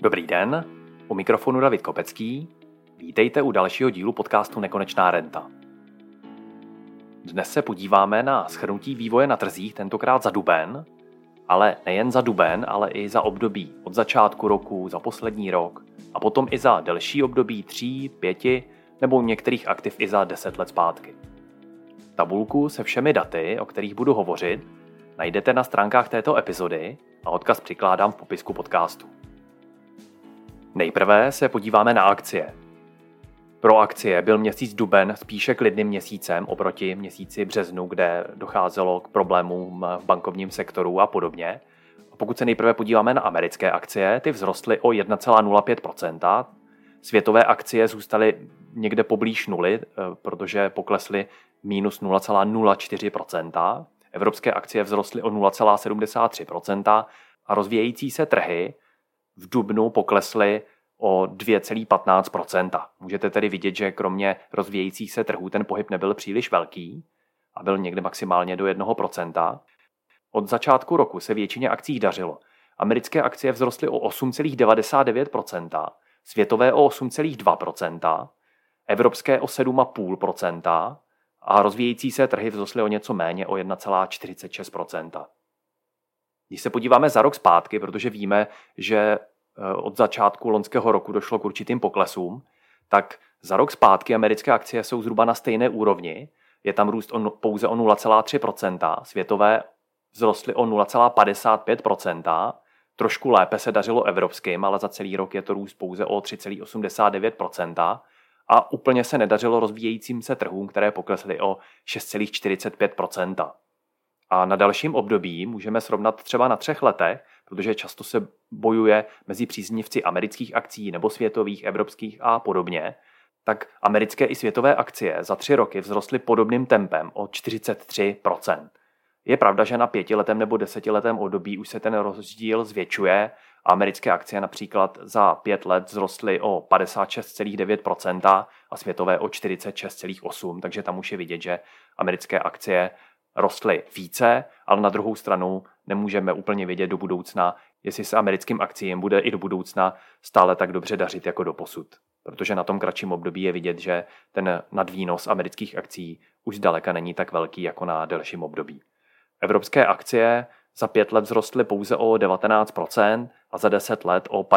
Dobrý den, u mikrofonu David Kopecký. Vítejte u dalšího dílu podcastu Nekonečná renta. Dnes se podíváme na shrnutí vývoje na trzích, tentokrát za duben, ale nejen za duben, ale i za období od začátku roku, za poslední rok a potom i za delší období 3, 5 nebo některých aktiv i za 10 let zpátky. Tabulku se všemi daty, o kterých budu hovořit, najdete na stránkách této epizody a odkaz přikládám v popisku podcastu. Nejprve se podíváme na akcie. Pro akcie byl měsíc duben spíše klidným měsícem oproti měsíci březnu, kde docházelo k problémům v bankovním sektoru a podobně. Pokud se nejprve podíváme na americké akcie, ty vzrostly o 1,05%. Světové akcie zůstaly někde poblíž nuly, protože poklesly minus 0,04%. Evropské akcie vzrostly o 0,73% a rozvíjející se trhy v dubnu poklesly o 2,15%. Můžete tedy vidět, že kromě rozvíjejících se trhů ten pohyb nebyl příliš velký a byl někde maximálně do 1%. Od začátku roku se většině akcí dařilo. Americké akcie vzrostly o 8,99%, světové o 8,2%, evropské o 7,5% a rozvíjející se trhy vzrostly o něco méně o 1,46%. Když se podíváme za rok zpátky, protože víme, že od začátku loňského roku došlo k určitým poklesům, tak za rok zpátky americké akcie jsou zhruba na stejné úrovni. Je tam růst pouze o 0,3%, světové vzrostly o 0,55%, trošku lépe se dařilo evropským, ale za celý rok je to růst pouze o 3,89% a úplně se nedařilo rozvíjejícím se trhům, které poklesly o 6,45%. A na dalším období můžeme srovnat třeba na 3 letech, protože často se bojuje mezi příznivci amerických akcí nebo světových, evropských a podobně, tak americké i světové akcie za 3 roky vzrostly podobným tempem o 43%. Je pravda, že na 5letém nebo 10letém období už se ten rozdíl zvětšuje. Americké akcie například za 5 let vzrostly o 56,9% a světové o 46,8%, takže tam už je vidět, že americké akcie rostly více, ale na druhou stranu nemůžeme úplně vědět do budoucna, jestli se americkým akciím bude i do budoucna stále tak dobře dařit jako doposud. Protože na tom kratším období je vidět, že ten nadvýnos amerických akcí už zdaleka není tak velký jako na delším období. Evropské akcie za 5 let vzrostly pouze o 19% a za 10 let o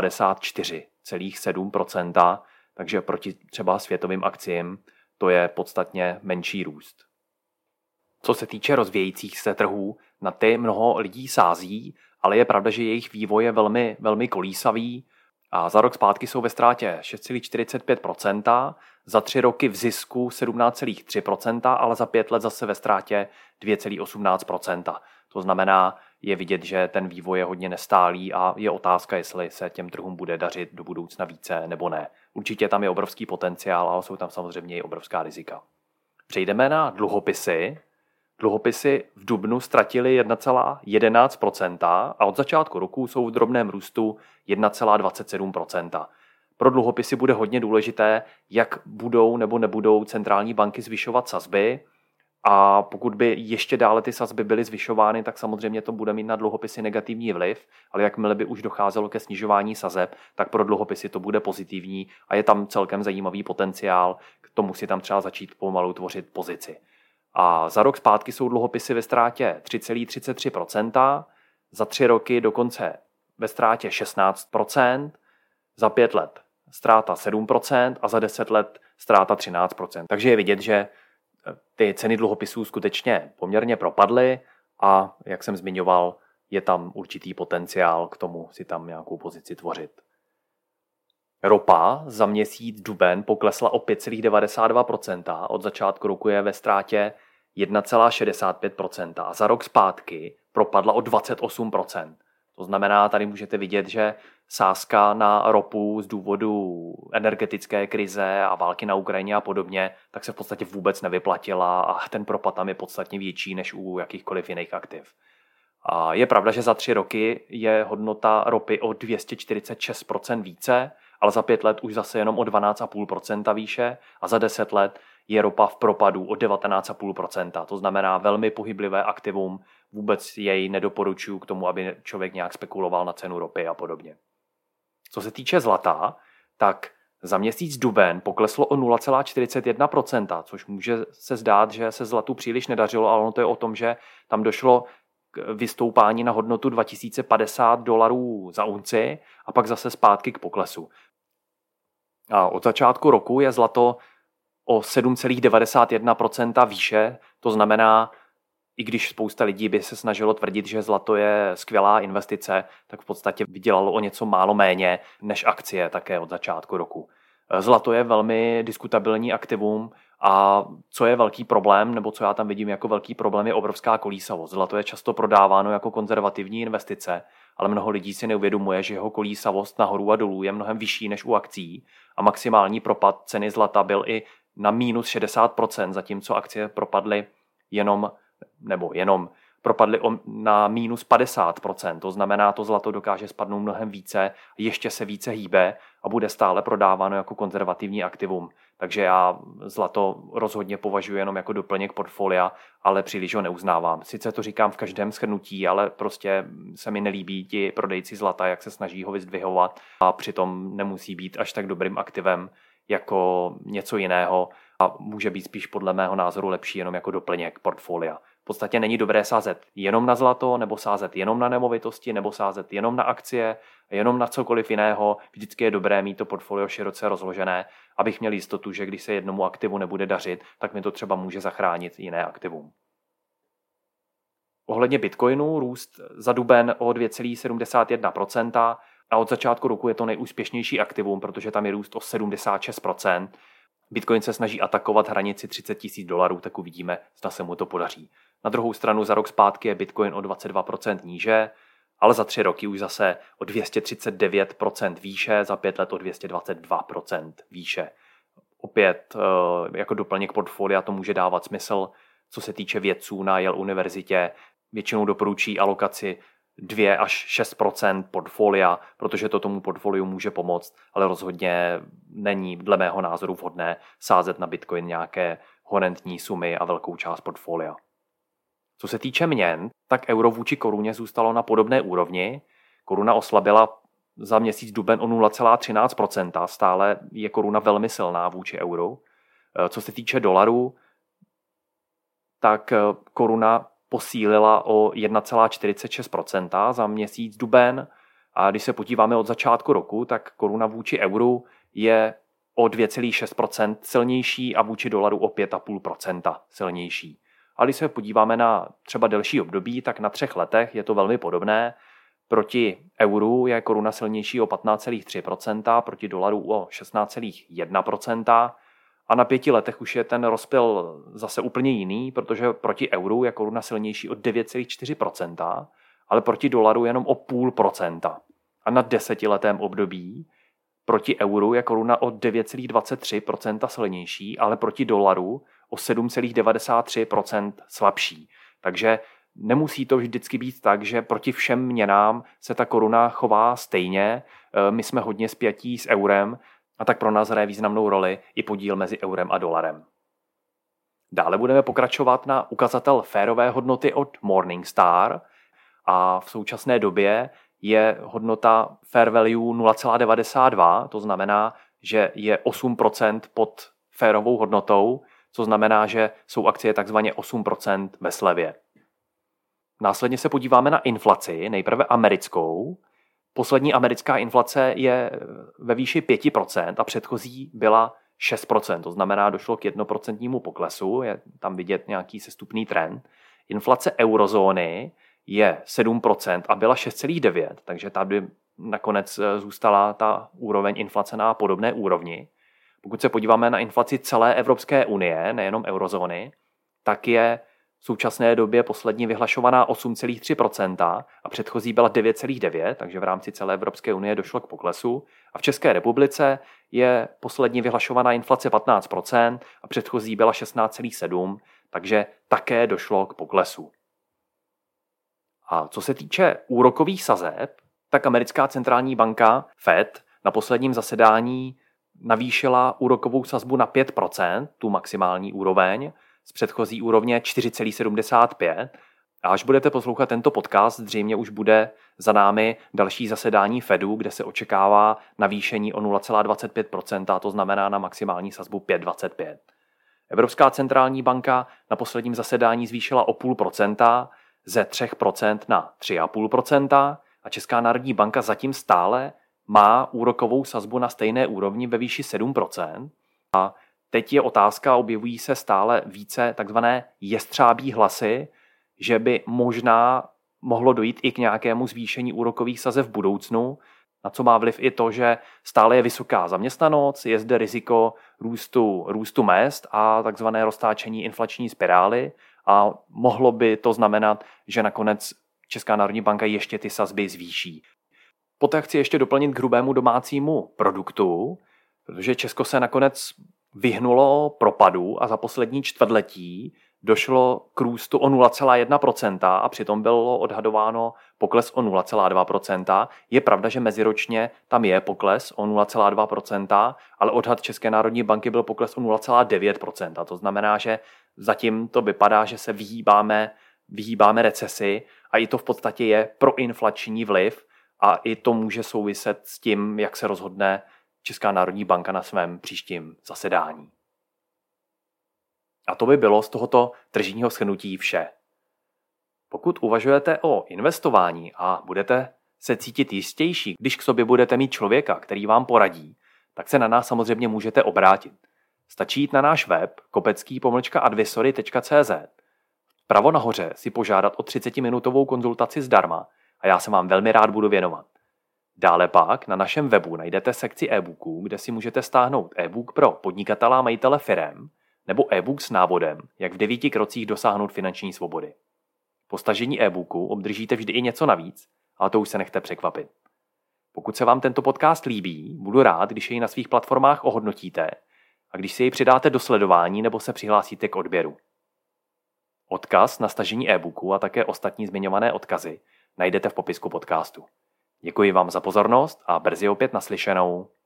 54,7%, takže proti třeba světovým akciím to je podstatně menší růst. Co se týče rozvíjejících se trhů, na ty mnoho lidí sází, ale je pravda, že jejich vývoj je velmi, velmi kolísavý a za rok zpátky jsou ve ztrátě 6,45%, za 3 roky v zisku 17,3%, ale za 5 let zase ve ztrátě 2,18%. To znamená, je vidět, že ten vývoj je hodně nestálý a je otázka, jestli se těm trhům bude dařit do budoucna více nebo ne. Určitě tam je obrovský potenciál, ale jsou tam samozřejmě i obrovská rizika. Přejdeme na dluhopisy. Dluhopisy v dubnu ztratily 1,11% a od začátku roku jsou v drobném růstu 1,27%. Pro dluhopisy bude hodně důležité, jak budou nebo nebudou centrální banky zvyšovat sazby a pokud by ještě dále ty sazby byly zvyšovány, tak samozřejmě to bude mít na dluhopisy negativní vliv, ale jakmile by už docházelo ke snižování sazeb, tak pro dluhopisy to bude pozitivní a je tam celkem zajímavý potenciál, k tomu si tam třeba začít pomalu tvořit pozici. A za rok zpátky jsou dluhopisy ve ztrátě 3,33%, za 3 roky dokonce ve ztrátě 16%, za 5 let ztráta 7% a za 10 let ztráta 13%. Takže je vidět, že ty ceny dluhopisů skutečně poměrně propadly a, jak jsem zmiňoval, je tam určitý potenciál k tomu si tam nějakou pozici tvořit. Ropa za měsíc duben poklesla o 5,92%, od začátku roku je ve ztrátě 1,65% a za rok zpátky propadla o 28%. To znamená, tady můžete vidět, že sázka na ropu z důvodu energetické krize a války na Ukrajině a podobně, tak se v podstatě vůbec nevyplatila a ten propad tam je podstatně větší než u jakýchkoliv jiných aktiv. A je pravda, že za 3 roky je hodnota ropy o 246% více, ale za 5 let už zase jenom o 12,5% výše a za 10 let je ropa v propadu o 19,5%. To znamená velmi pohyblivé aktivum, vůbec jej nedoporučuji k tomu, aby člověk nějak spekuloval na cenu ropy a podobně. Co se týče zlata, tak za měsíc duben pokleslo o 0,41%, což může se zdát, že se zlatu příliš nedařilo, ale ono to je o tom, že tam došlo k vystoupání na hodnotu $2050 za unci a pak zase zpátky k poklesu. A od začátku roku je zlato o 7,91% výše, to znamená, i když spousta lidí by se snažilo tvrdit, že zlato je skvělá investice, tak v podstatě vydělalo o něco málo méně než akcie také od začátku roku. Zlato je velmi diskutabilní aktivum a co je velký problém, nebo co já tam vidím jako velký problém, je obrovská kolísavost. Zlato je často prodáváno jako konzervativní investice, ale mnoho lidí si neuvědomuje, že jeho kolísavost nahoru a dolů je mnohem vyšší než u akcí a maximální propad ceny zlata byl i na minus 60%, zatímco akcie propadly propadly na minus 50%. To znamená, to zlato dokáže spadnout mnohem více, ještě se více hýbe a bude stále prodáváno jako konzervativní aktivum. Takže já zlato rozhodně považuji jenom jako doplněk portfolia, ale příliš ho neuznávám. Sice to říkám v každém shrnutí, ale prostě se mi nelíbí ti prodejci zlata, jak se snaží ho vyzdvihovat a přitom nemusí být až tak dobrým aktivem jako něco jiného a může být spíš podle mého názoru lepší jenom jako doplněk portfolia. V podstatě není dobré sázet jenom na zlato, nebo sázet jenom na nemovitosti, nebo sázet jenom na akcie, jenom na cokoliv jiného. Vždycky je dobré mít to portfolio široce rozložené, abych měl jistotu, že když se jednomu aktivu nebude dařit, tak mi to třeba může zachránit jiné aktivum. Ohledně Bitcoinu růst za duben o 2,71% a od začátku roku je to nejúspěšnější aktivum, protože tam je růst o 76%. Bitcoin se snaží atakovat hranici $30,000, tak uvidíme, zda se mu to podaří. Na druhou stranu za rok zpátky je Bitcoin o 22% níže, ale za 3 roky už zase o 239% výše, za 5 let o 222% výše. Opět jako doplněk portfolia to může dávat smysl. Co se týče vědců na Yale univerzitě, většinou doporučí alokaci 2 až 6% portfolia, protože to tomu portfoliu může pomoct, ale rozhodně není dle mého názoru vhodné sázet na Bitcoin nějaké horentní sumy a velkou část portfolia. Co se týče měn, tak euro vůči koruně zůstalo na podobné úrovni. Koruna oslabila za měsíc duben o 0,13%, stále je koruna velmi silná vůči euru. Co se týče dolaru, tak koruna posílila o 1,46% za měsíc duben a když se podíváme od začátku roku, tak koruna vůči euru je o 2,6% silnější a vůči dolaru o 5,5% silnější. A když se podíváme na třeba delší období, tak na 3 letech je to velmi podobné. Proti euru je koruna silnější o 15,3%, proti dolaru o 16,1%. A na 5 letech už je ten rozptyl zase úplně jiný, protože proti euru je koruna silnější o 9,4%, ale proti dolaru jenom o 0,5%. A na 10letém období proti euru je koruna o 9,23% silnější, ale proti dolaru o 7,93% slabší. Takže nemusí to vždycky být tak, že proti všem měnám se ta koruna chová stejně. My jsme hodně spjatí s eurem, a tak pro nás hraje významnou roli i podíl mezi eurem a dolarem. Dále budeme pokračovat na ukazatel férové hodnoty od Morningstar a v současné době je hodnota fair value 0,92, to znamená, že je 8% pod férovou hodnotou, co znamená, že jsou akcie takzvaně 8% ve slevě. Následně se podíváme na inflaci, nejprve americkou. Poslední americká inflace je ve výši 5% a předchozí byla 6%, to znamená, došlo k 1% poklesu, je tam vidět nějaký sestupný trend. Inflace eurozóny je 7% a byla 6,9%, takže tady nakonec zůstala ta úroveň inflace na podobné úrovni. Pokud se podíváme na inflaci celé Evropské unie, nejenom eurozóny, tak je v současné době poslední vyhlašovaná 8,3% a předchozí byla 9,9%, takže v rámci celé Evropské unie došlo k poklesu. A v České republice je poslední vyhlašovaná inflace 15% a předchozí byla 16,7%, takže také došlo k poklesu. A co se týče úrokových sazeb, tak americká centrální banka Fed na posledním zasedání navýšila úrokovou sazbu na 5%, tu maximální úroveň, z předchozí úrovně 4,75. A až budete poslouchat tento podcast, zřejmě už bude za námi další zasedání Fedu, kde se očekává navýšení o 0,25%, to znamená na maximální sazbu 5,25%. Evropská centrální banka na posledním zasedání zvýšila o 0,5% ze 3% na 3,5% a Česká národní banka zatím stále má úrokovou sazbu na stejné úrovni ve výši 7%. A teď je otázka, objevují se stále více takzvané jestřábí hlasy, že by možná mohlo dojít i k nějakému zvýšení úrokových sazeb v budoucnu, na co má vliv i to, že stále je vysoká zaměstnanost, je zde riziko růstu mezd a takzvané roztáčení inflační spirály a mohlo by to znamenat, že nakonec Česká národní banka ještě ty sazby zvýší. Poté chci ještě doplnit k hrubému domácímu produktu, protože Česko se nakonec vyhnulo propadu a za poslední čtvrtletí došlo k růstu o 0,1% a přitom bylo odhadováno pokles o 0,2%. Je pravda, že meziročně tam je pokles o 0,2%, ale odhad České národní banky byl pokles o 0,9%. To znamená, že zatím to vypadá, že se vyhýbáme recesi a i to v podstatě je proinflační vliv a i to může souviset s tím, jak se rozhodne Česká národní banka na svém příštím zasedání. A to by bylo z tohoto tržního shrnutí vše. Pokud uvažujete o investování a budete se cítit jistější, když k sobě budete mít člověka, který vám poradí, tak se na nás samozřejmě můžete obrátit. Stačí jít na náš web kopecký-advisory.cz. Vpravo nahoře si požádat o 30-minutovou konzultaci zdarma a já se vám velmi rád budu věnovat. Dále pak na našem webu najdete sekci e-booků, kde si můžete stáhnout e-book pro podnikatele a majitele firem nebo e-book s návodem, jak v 9 krocích dosáhnout finanční svobody. Po stažení e-booku obdržíte vždy i něco navíc, ale to už se nechte překvapit. Pokud se vám tento podcast líbí, budu rád, když jej na svých platformách ohodnotíte a když si jej přidáte do sledování nebo se přihlásíte k odběru. Odkaz na stažení e-booku a také ostatní zmiňované odkazy najdete v popisku podcastu. Děkuji vám za pozornost a brzy opět naslyšenou.